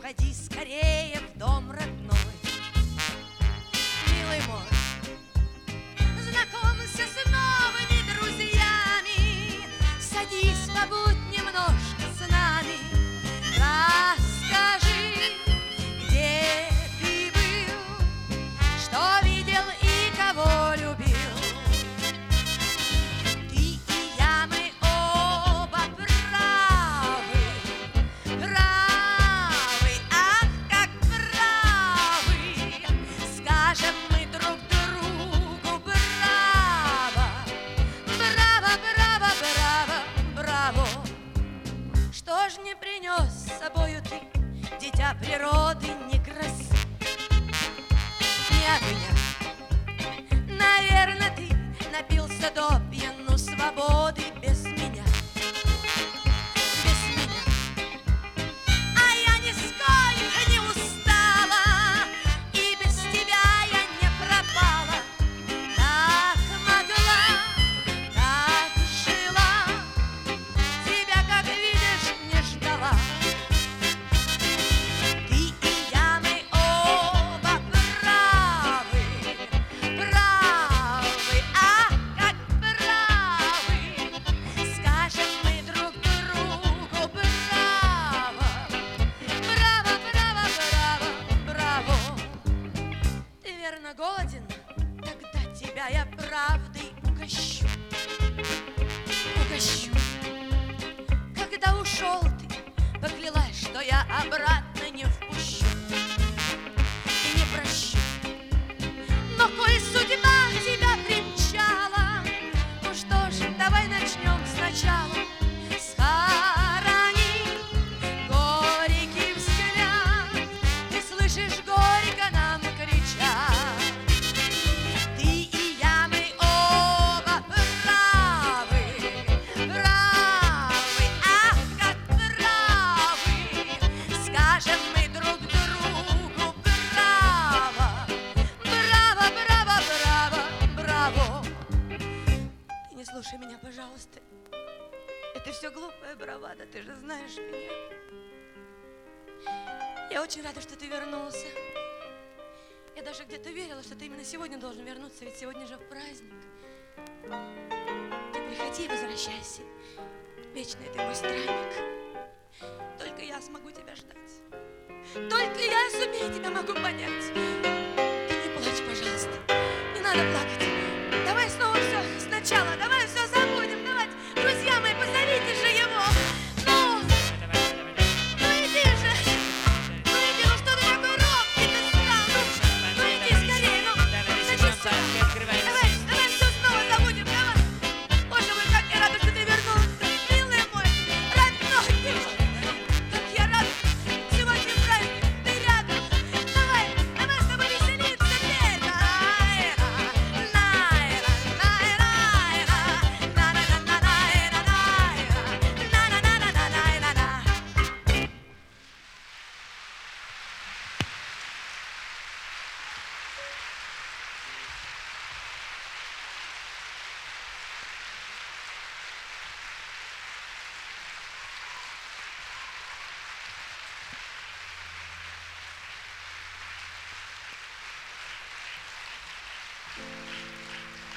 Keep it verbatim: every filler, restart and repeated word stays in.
приходи скорее в дом родной. Милый мой, знакомься с новыми друзьями, садись, побудь немножко с нами. Расскажи, где ты был, что видел и кого любил. Ты и я, мы оба правы, правы, ах, как правы. Скажем мы друг другу браво, браво, браво, браво, браво. Что ж не принес с собою ты, дитя природы, ни красы, ни огня? Наверно, ты напился до пьяну свободы без меня, без меня. А я нисколько не устала, и без тебя я не пропала. Так могла, так жила, тебя, как видишь, не ждала. Ты и я, мы оба правы, правы, ах, как правы. Скажем мы друг другу браво, браво, браво, браво, браво. Ты верно голоден? Тогда тебя я правдой угощу, угощу. Когда ушел ты, поклялась, что я обратно не впущу и не прощу. Но коль судьба тебя примчала, ну что ж, давай начнем сначала. Схорони горький взгляд, ты слышишь, горько нам кричат. Ты и я, мы оба правы, правы, ах, как правы. Скажем мы друг другу браво, браво, браво, браво, браво. Ты не слушай меня, пожалуйста. Это все глупая бравада, ты же знаешь меня. Я очень рада, что ты вернулся. Я даже где-то верила, что ты именно сегодня должен вернуться, ведь сегодня же праздник. Ты приходи и возвращайся. Вечный ты мой странник. Только я смогу тебя ждать. Только я сумею тебя могу понять. Ты не плачь, пожалуйста. Не надо плакать.